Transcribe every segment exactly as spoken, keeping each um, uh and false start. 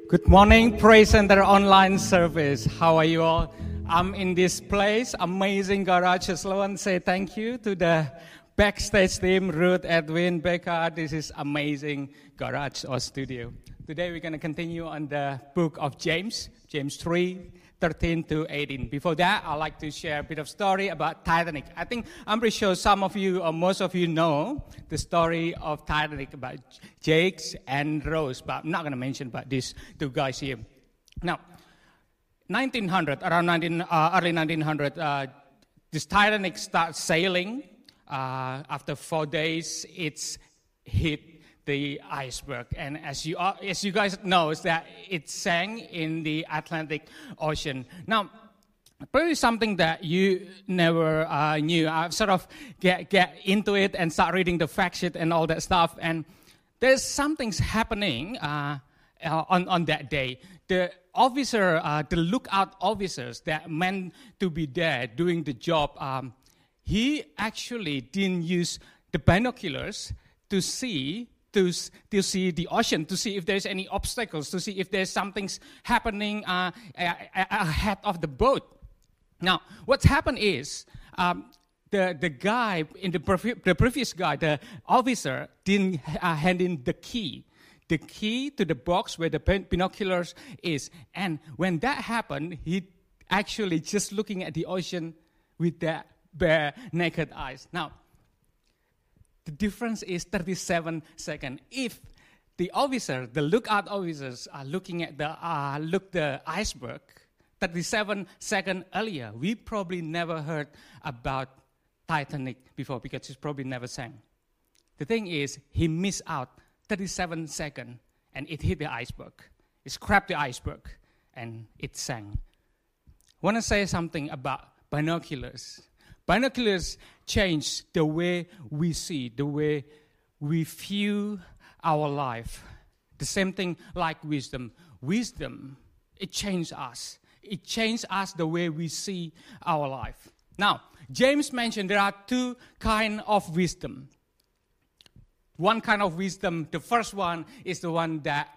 Good morning, Praise Center online service. How are you all? I'm in this place, amazing garage. Just want to say thank you to the backstage team, Ruth, Edwin, Becca. This is amazing garage or studio. Today we're going to continue on the book of James, James three, thirteen to eighteen. Before that, I'd like to share a bit of story about Titanic. I think I'm pretty sure some of you or most of you know the story of Titanic about Jake and Rose, but I'm not going to mention about these two guys here. Now, nineteen hundred, around nineteen, uh, early nineteen hundred, uh, this Titanic starts sailing. Uh, after four days, it's hit the iceberg, and as you are, as you guys know, is that it sank in the Atlantic Ocean. Now, probably something that you never uh, knew. I've sort of get get into it and start reading the fact sheet and all that stuff, and there's something's happening uh, uh, on on that day. The officer, uh, the lookout officers that meant to be there doing the job, um, he actually didn't use the binoculars to see. To, to see the ocean, to see if there's any obstacles, to see if there's something happening uh, ahead of the boat. Now, what's happened is um, the the guy in the, previ- the previous guy, the officer, didn't uh, hand in the key, the key to the box where the binoculars is. And when that happened, he actually just looking at the ocean with their bare naked eyes. Now, the difference is thirty-seven seconds. If the officer, the lookout officers, are looking at the uh, look the iceberg thirty-seven seconds earlier, we probably never heard about Titanic before because it's probably never sank. The thing is, he missed out thirty-seven seconds, and it hit the iceberg. It scraped the iceberg, and it sank. I want to say something about binoculars. Binoculars change the way we see, the way we view our life. The same thing like wisdom. Wisdom, it changes us. It changes us the way we see our life. Now, James mentioned there are two kinds of wisdom. One kind of wisdom, the first one is the one that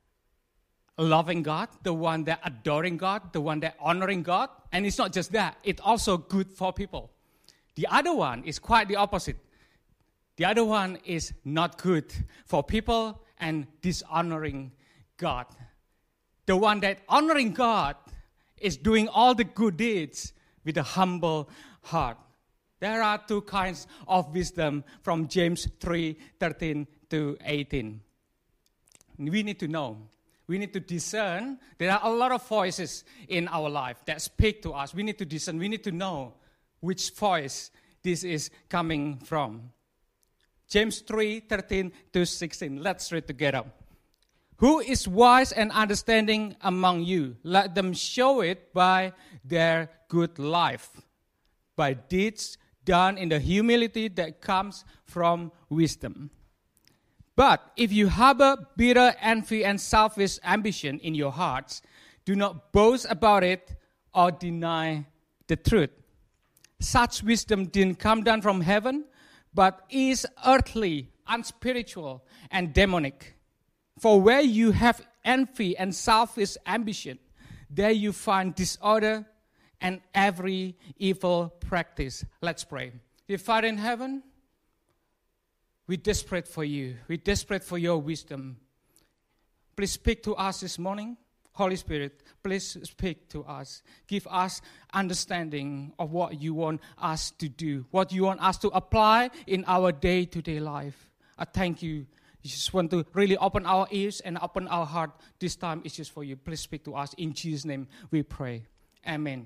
loving God, the one that adoring God, the one that honoring God. And it's not just that, it's also good for people. The other one is quite the opposite. The other one is not good for people and dishonoring God. The one that honoring God is doing all the good deeds with a humble heart. There are two kinds of wisdom from James three, thirteen to eighteen. We need to know. We need to discern. There are a lot of voices in our life that speak to us. We need to discern. We need to know which voice this is coming from. James three, thirteen to sixteen. Let's read together. Who is wise and understanding among you? Let them show it by their good life, by deeds done in the humility that comes from wisdom. But if you harbor bitter envy and selfish ambition in your hearts, do not boast about it or deny the truth. Such wisdom didn't come down from heaven, but is earthly, unspiritual, and demonic. For where you have envy and selfish ambition, there you find disorder and every evil practice. Let's pray. Dear Father in heaven, we're desperate for you. We're desperate for your wisdom. Please speak to us this morning. Holy Spirit, please speak to us. Give us understanding of what you want us to do, what you want us to apply in our day-to-day life. I thank you. You just want to really open our ears and open our heart. This time it's just for you. Please speak to us. In Jesus' name we pray. Amen.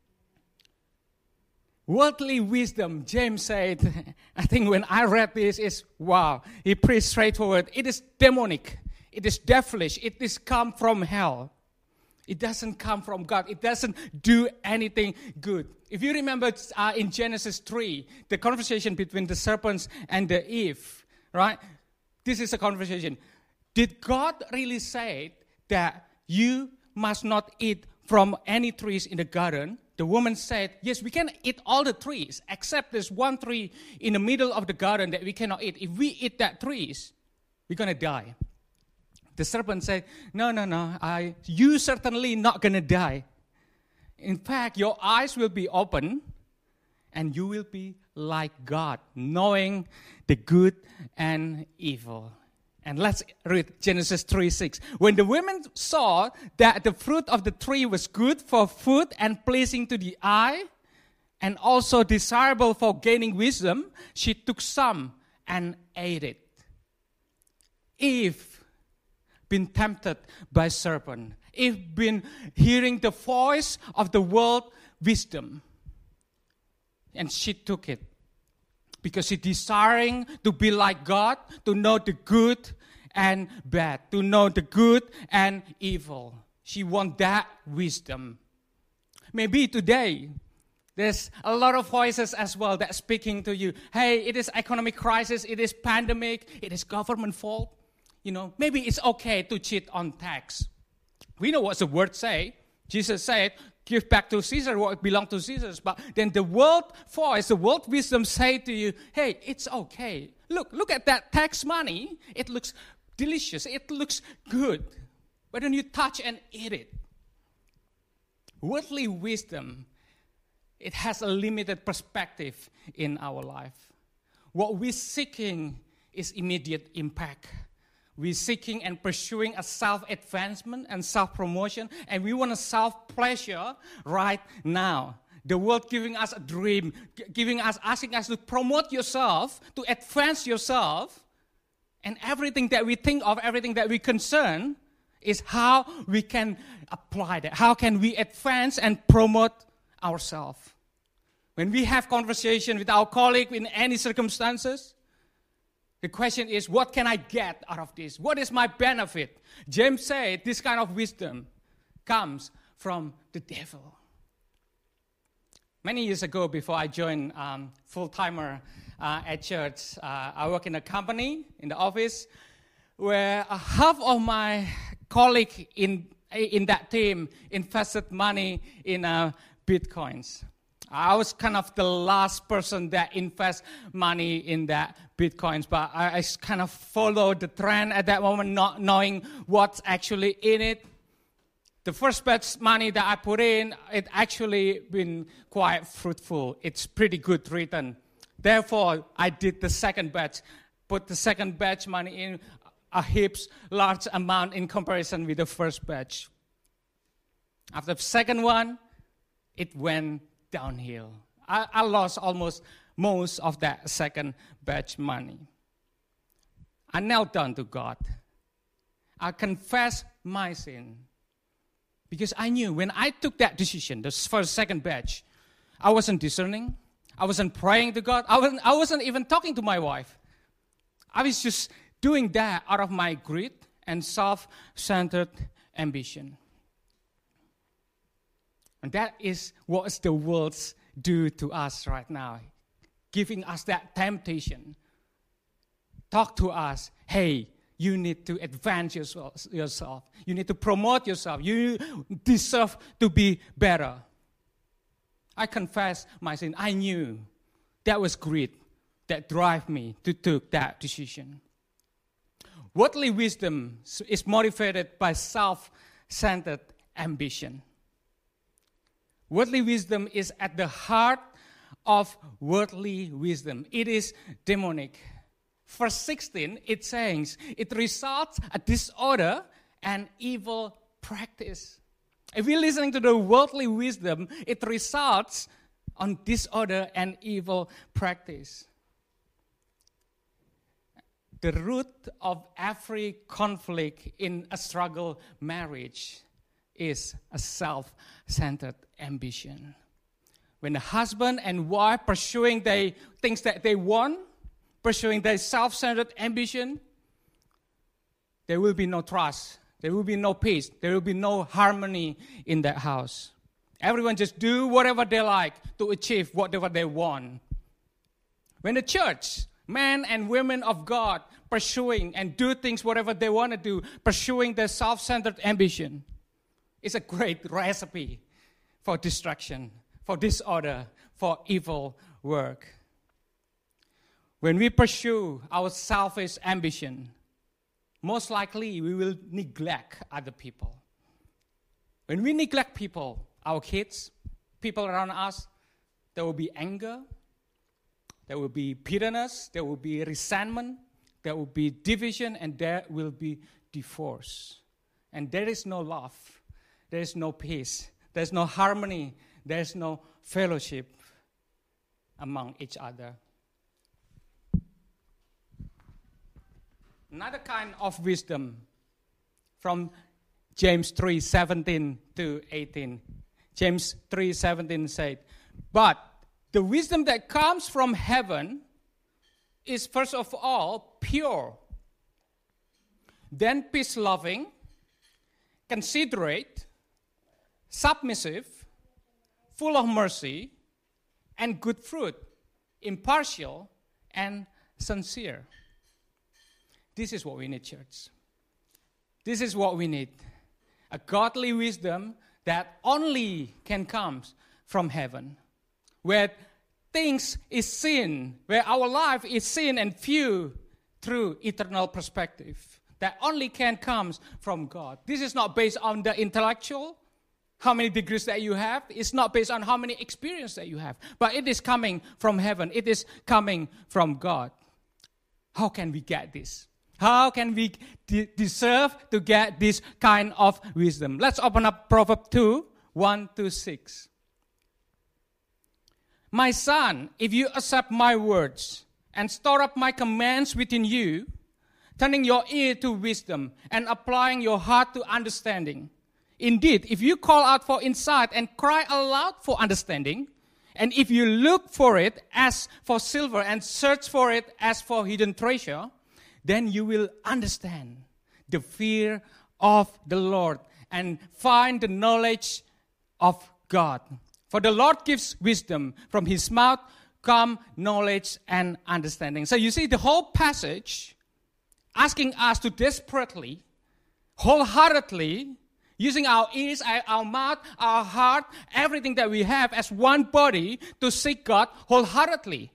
Worldly wisdom, James said, I think when I read this, is wow. He pretty straightforward. It is demonic. It is devilish. It is come from hell. It doesn't come from God. It doesn't do anything good. If you remember uh, in Genesis three, the conversation between the serpents and the Eve, right? This is a conversation. Did God really say that you must not eat from any trees in the garden? The woman said, yes, we can eat all the trees, except there's one tree in the middle of the garden that we cannot eat. If we eat that trees, we're going to die. The serpent said, no, no, no, I, you certainly not going to die. In fact, your eyes will be open and you will be like God, knowing the good and evil. And let's read Genesis three six. When the woman saw that the fruit of the tree was good for food and pleasing to the eye, and also desirable for gaining wisdom, she took some and ate it. Eve been tempted by serpent. Eve been hearing the voice of the world wisdom. And she took it. Because she desiring to be like God, to know the good and bad, to know the good and evil. She want that wisdom. Maybe today, there's a lot of voices as well that are speaking to you. Hey, it is economic crisis, it is pandemic, it is government fault. You know, maybe it's okay to cheat on tax. We know what the word say. Jesus said, give back to Caesar what belongs to Caesar. But then the world voice, the world wisdom say to you, hey, it's okay. Look, look at that tax money. It looks delicious. It looks good. Why don't you touch and eat it? Worldly wisdom, it has a limited perspective in our life. What we're seeking is immediate impact. We're seeking and pursuing a self-advancement and self-promotion, and we want a self-pleasure right now. The world giving us a dream, giving us, asking us to promote yourself, to advance yourself, and everything that we think of, everything that we concern, is how we can apply that. How can we advance and promote ourselves? When we have conversation with our colleague in any circumstances, the question is, what can I get out of this? What is my benefit? James said this kind of wisdom comes from the devil. Many years ago, before I joined um, full-timer uh, at church, uh, I work in a company, in the office, where uh, half of my colleagues in, in that team invested money in uh, Bitcoins. I was kind of the last person that invests money in that Bitcoins, but I, I kind of followed the trend at that moment, not knowing what's actually in it. The first batch money that I put in, it actually been quite fruitful. It's pretty good return. Therefore, I did the second batch, put the second batch money in a heaps large amount in comparison with the first batch. After the second one, it went downhill. I, I lost almost most of that second batch money. I knelt down to God. I confessed my sin. Because I knew when I took that decision, the first, second batch, I wasn't discerning. I wasn't praying to God. I wasn't, I wasn't even talking to my wife. I was just doing that out of my greed and self-centered ambition. And that is what the world do to us right now, giving us that temptation. Talk to us, hey, you need to advance yourself. You need to promote yourself. You deserve to be better. I confess my sin. I knew that was greed that drove me to take that decision. Worldly wisdom is motivated by self-centered ambition. Worldly wisdom is at the heart of worldly wisdom. It is demonic. Verse sixteen, it says, it results a disorder and evil practice. If we're listening to the worldly wisdom, it results on disorder and evil practice. The root of every conflict in a struggle marriage is a self-centered ambition. When the husband and wife pursuing the things that they want, pursuing their self-centered ambition, there will be no trust. There will be no peace. There will be no harmony in that house. Everyone just do whatever they like to achieve whatever they want. When the church, men and women of God, pursuing and do things whatever they want to do, pursuing their self-centered ambition, it's a great recipe for destruction, for disorder, for evil work. When we pursue our selfish ambition, most likely we will neglect other people. When we neglect people, our kids, people around us, there will be anger, there will be bitterness, there will be resentment, there will be division, and there will be divorce. And there is no love, there is no peace, there is no harmony, there is no fellowship among each other. Another kind of wisdom from James three seventeen to eighteen. James three seventeen said, "But the wisdom that comes from heaven is first of all pure, then peace-loving, considerate, submissive, full of mercy, and good fruit, impartial and sincere." This is what we need, church. This is what we need. A godly wisdom that only can come from heaven, where things is seen, where our life is seen and viewed through eternal perspective, that only can come from God. This is not based on the intellectual, how many degrees that you have. It's not based on how many experiences that you have, but it is coming from heaven. It is coming from God. How can we get this? How can we de- deserve to get this kind of wisdom? Let's open up Proverbs two, one to six. "My son, if you accept my words and store up my commands within you, turning your ear to wisdom and applying your heart to understanding. Indeed, if you call out for insight and cry aloud for understanding, and if you look for it as for silver and search for it as for hidden treasure, then you will understand the fear of the Lord and find the knowledge of God. For the Lord gives wisdom. From his mouth come knowledge and understanding." So you see the whole passage asking us to desperately, wholeheartedly, using our ears, our mouth, our heart, everything that we have as one body to seek God wholeheartedly.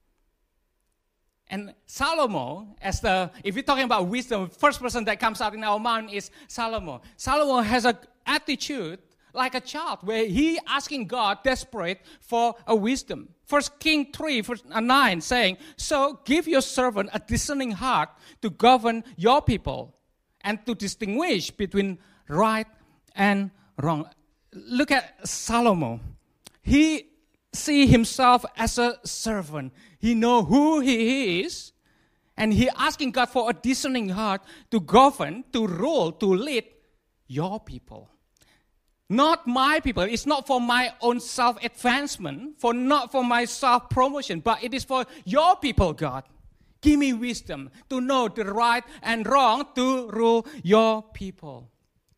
And Solomon, as the, if we're talking about wisdom, first person that comes out in our mind is Solomon. Solomon has an attitude like a child, where he asking God desperate for a wisdom. First Kings three, verse nine, saying, "So give your servant a discerning heart to govern your people and to distinguish between right and wrong." Look at Solomon. He see himself as a servant. He know who he is, and he asking God for a discerning heart to govern, to rule, to lead your people. Not my people. It's not for my own self-advancement, for not for my self-promotion, but it is for your people, God. Give me wisdom to know the right and wrong to rule your people.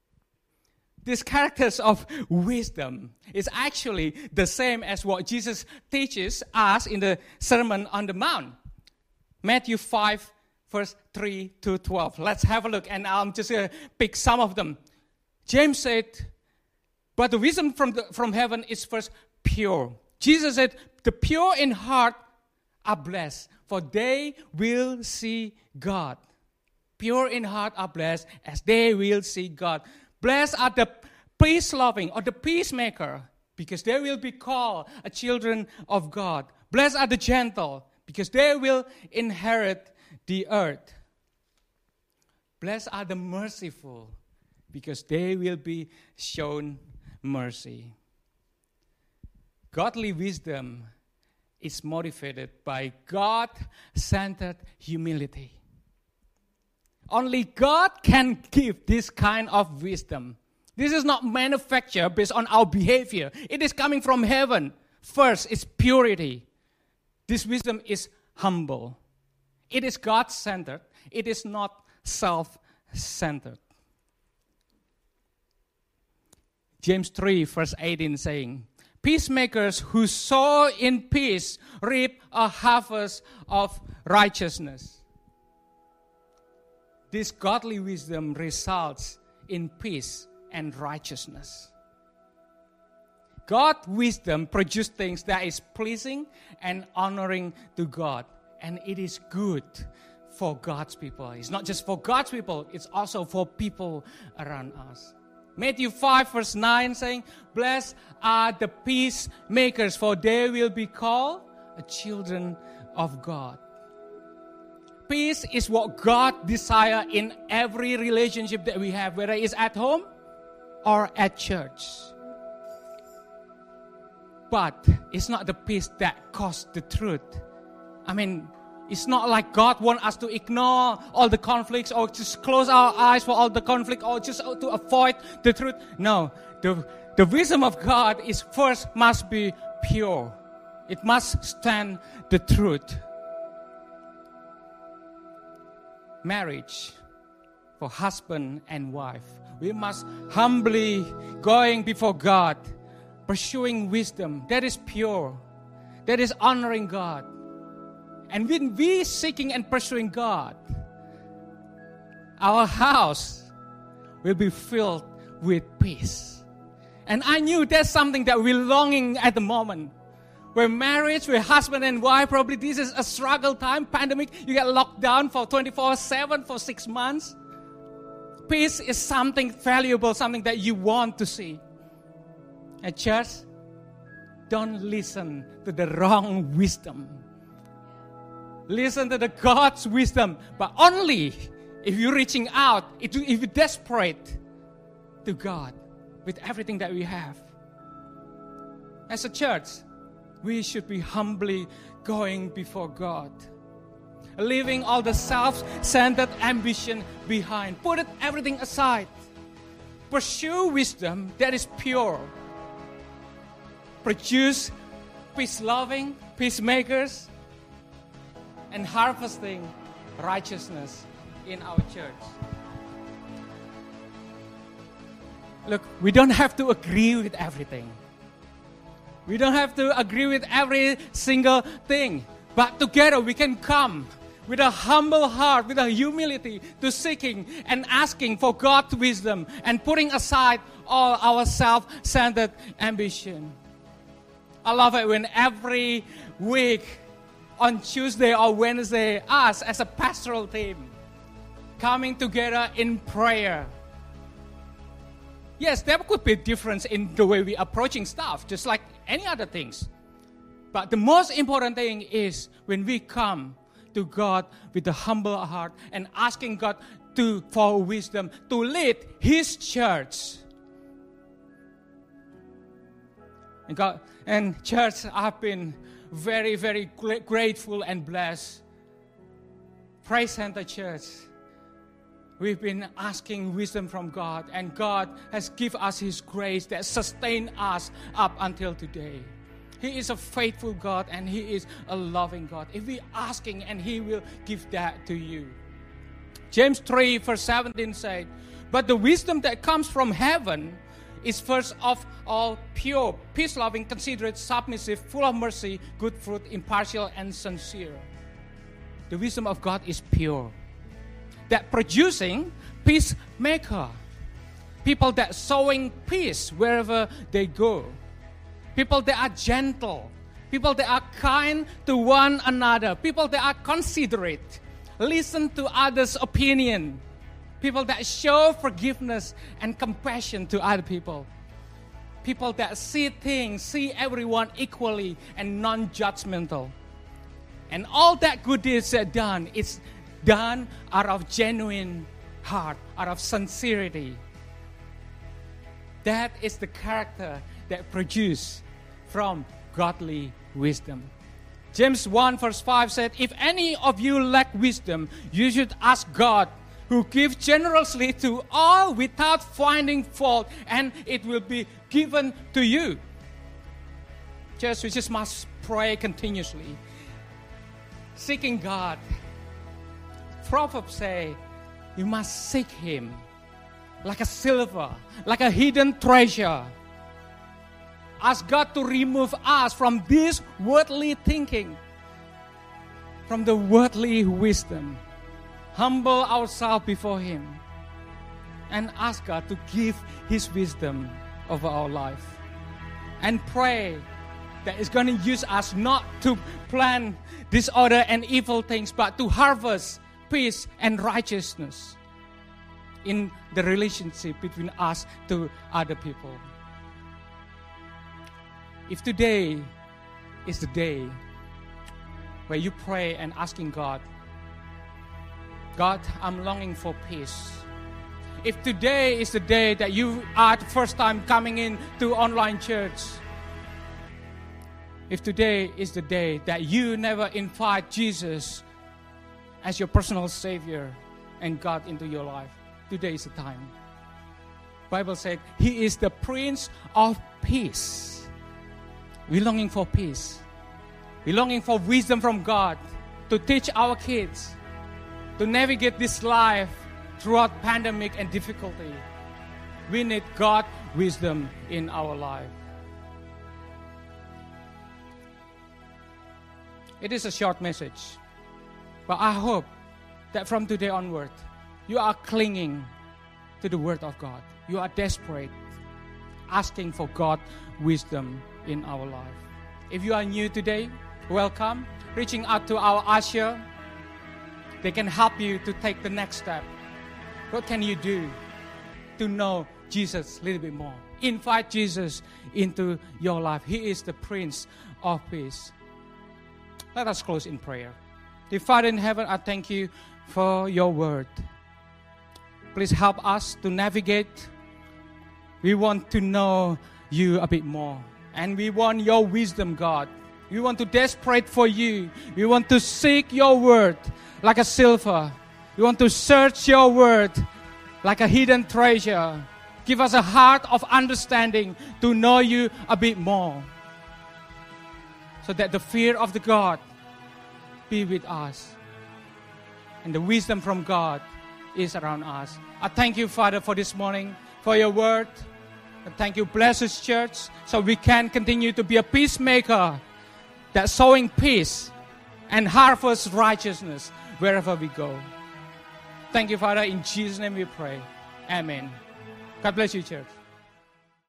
These characters of wisdom is actually the same as what Jesus teaches us in the Sermon on the Mount. Matthew five, verse three to twelve. Let's have a look, and I'm just going to pick some of them. James said, "But the wisdom from, the, from heaven is first pure." Jesus said, "The pure in heart are blessed, for they will see God." Pure in heart are blessed, as they will see God. Blessed are the peace-loving or the peacemaker, because they will be called a children of God. Blessed are the gentle, because they will inherit the earth. Blessed are the merciful, because they will be shown mercy. Godly wisdom is motivated by God-centered humility. Only God can give this kind of wisdom. This is not manufactured based on our behavior. It is coming from heaven. First, it's purity. This wisdom is humble. It is God-centered. It is not self-centered. James three, verse eighteen saying, "Peacemakers who sow in peace reap a harvest of righteousness." This godly wisdom results in peace and righteousness. God's wisdom produces things that is pleasing and honoring to God, and it is good for God's people. It's not just for God's people, it's also for people around us. Matthew five verse nine saying, "Blessed are the peacemakers, for they will be called the children of God." Peace is what God desires in every relationship that we have, whether it's at home or at church. But it's not the peace that caused the truth. I mean, it's not like God wants us to ignore all the conflicts or just close our eyes for all the conflict or just to avoid the truth. No, the, the wisdom of God is first must be pure. It must stand the truth. Marriage for husband and wife. We must humbly going before God, pursuing wisdom that is pure, that is honoring God. And when we seeking and pursuing God, our house will be filled with peace. And I knew that's something that we're longing at the moment. Where marriage, where husband and wife, probably this is a struggle time, pandemic, you get locked down for twenty-four seven for six months. Peace is something valuable, something that you want to see. At church, don't listen to the wrong wisdom. Listen to the God's wisdom, but only if you're reaching out, if you're desperate to God with everything that we have. As a church, we should be humbly going before God, leaving all the self-centered ambition behind. Put it, everything aside. Pursue wisdom that is pure. Produce peace-loving, peacemakers, and harvesting righteousness in our church. Look, we don't have to agree with everything. We don't have to agree with every single thing. But together we can come with a humble heart, with a humility to seeking and asking for God's wisdom and putting aside all our self-centered ambition. I love it when every week on Tuesday or Wednesday, us as a pastoral team coming together in prayer. Yes, there could be a difference in the way we're approaching stuff, just like any other things. But the most important thing is when we come to God with a humble heart and asking God to for wisdom to lead His church. And God and church, I've been very, very grateful and blessed. Praise Center Church. We've been asking wisdom from God, and God has given us His grace that sustained us up until today. He is a faithful God, and He is a loving God. If we're asking, and He will give that to you. James three verse seventeen said, "But the wisdom that comes from heaven is first of all pure, peace-loving, considerate, submissive, full of mercy, good fruit, impartial, and sincere." The wisdom of God is pure. That producing peacemaker. People that sowing peace wherever they go. People that are gentle. People that are kind to one another. People that are considerate. Listen to others' opinion. People that show forgiveness and compassion to other people. People that see things, see everyone equally and non-judgmental. And all that good deeds are done, it's done out of genuine heart, out of sincerity. That is the character that produces from godly wisdom. James one verse five said, "If any of you lack wisdom, you should ask God, who gives generously to all without finding fault, and it will be given to you." Just we just must pray continuously, seeking God. Proverbs say, you must seek Him like a silver, like a hidden treasure. Ask God to remove us from this worldly thinking, from the worldly wisdom. Humble ourselves before Him and ask God to give His wisdom over our life. And pray that He's going to use us not to plan disorder and evil things, but to harvest peace and righteousness in the relationship between us to other people. If today is the day where you pray and asking God, God, I'm longing for peace. If today is the day that you are the first time coming in to online church, if today is the day that you never invite Jesus as your personal Savior and God into your life, today is the time. Bible said He is the Prince of Peace. We're longing for peace. We're longing for wisdom from God to teach our kids to navigate this life throughout pandemic and difficulty. We need God's wisdom in our life. It is a short message, but I hope that from today onward, you are clinging to the Word of God. You are desperate, asking for God's wisdom in our life. If you are new today, welcome. Reaching out to our usher, they can help you to take the next step. What can you do to know Jesus a little bit more? Invite Jesus into your life. He is the Prince of Peace. Let us close in prayer. Dear Father in heaven, I thank you for your word. Please help us to navigate. We want to know you a bit more. And we want your wisdom, God. We want to desperate for you. We want to seek your word like a silver. We want to search your word like a hidden treasure. Give us a heart of understanding to know you a bit more, so that the fear of the God be with us and the wisdom from God is around us. I thank you, Father, for this morning, for your word. And thank you, bless this church, so we can continue to be a peacemaker that's sowing peace and harvest righteousness wherever we go. Thank you, Father. In Jesus' name we pray. Amen. God bless you, church.